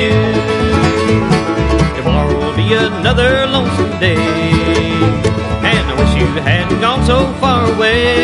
do. Tomorrow will be another lonesome day, and I wish you hadn't gone so far away.